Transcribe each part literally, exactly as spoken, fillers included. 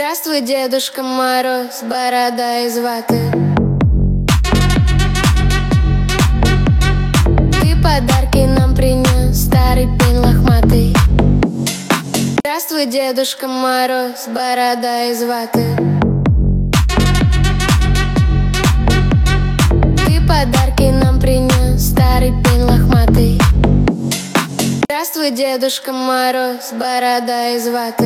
Здравствуй, Дедушка Мороз, борода из ваты. Ты подарки нам принес, старый пень лохматый. Здравствуй, Дедушка Мороз, борода из ваты. Ты подарки нам принес, старый пень лохматый. Здравствуй, Дедушка Мороз, борода из ваты.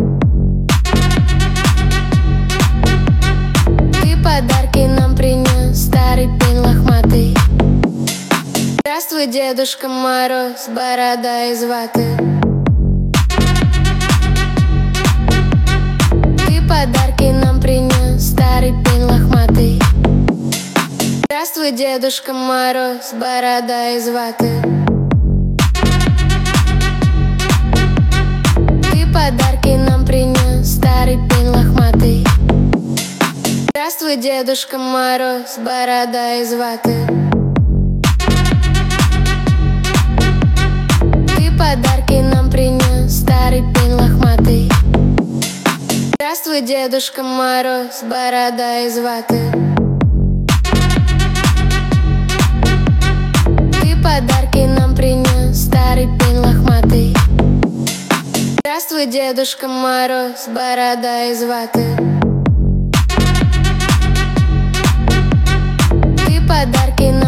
Подарки нам принес, старый пень лохматый. Здравствуй, Дедушка Мороз, борода из ваты. Ты подарки нам принес, старый пень лохматый. Здравствуй, Дедушка Мороз, борода из ваты. Ты подарки нам принес, старый пень лохматый. Здравствуй, Дедушка Мороз, борода из ваты. Ты подарки нам принес, старый пень лохматый. Здравствуй, Дедушка Мороз, борода из ваты. Ты подарки нам принес, старый пень лохматый. Здравствуй, Дедушка Мороз, борода из ваты. Подарки